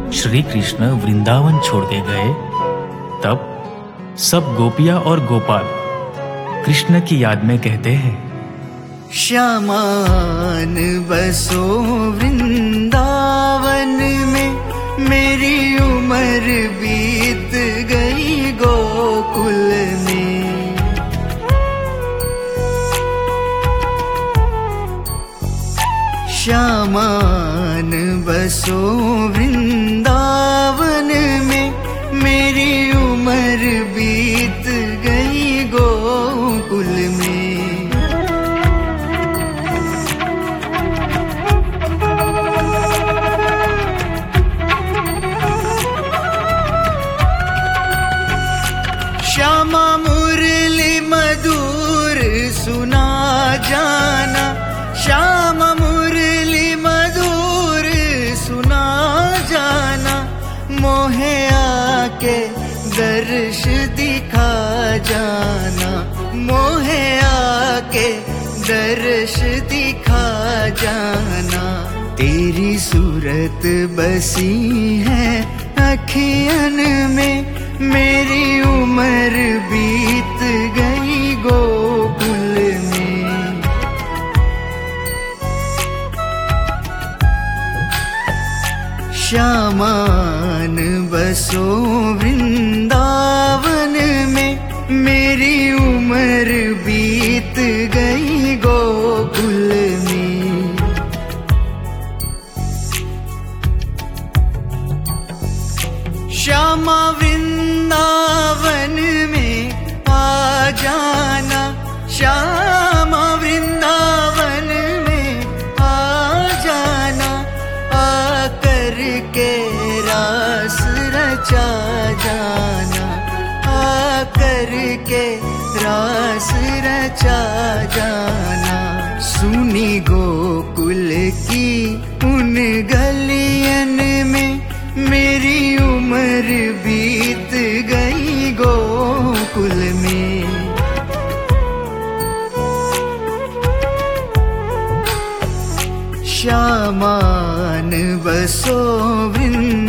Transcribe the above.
श्री कृष्ण वृंदावन छोड़ के गए, तब सब गोपियां और गोपाल कृष्ण की याद में कहते हैं, श्यामान बसो वृंदावन में, मेरी उम्र बीत गई गोकुल में। श्यामान बसो वृंदावन में, मेरी उम्र बीत गई गोकुल में। श्यामा मुरली मधुर सुना जाना, श्यामा मुरली मधुर सुना जाना, मोहे आके दर्श दिखा जाना, मोहे आके दर्श दिखा जाना। तेरी सूरत बसी है अखियन में, मेरी उम्र बीत गई गोकुल में। श्यामान बसो वृंदावन में, मेरी उम्र बीत गई गोकुल में। श्यामा वृंदावन में आ जाना, श्यामा वृंदावन में आ जाना, आकर के रास रचा जाना, आकर के रास रचा जाना। सुनी गोकुल की उन गलियन में, मेरी उम्र बीत गई गोकुल में। श्यामान बसो वृंदावन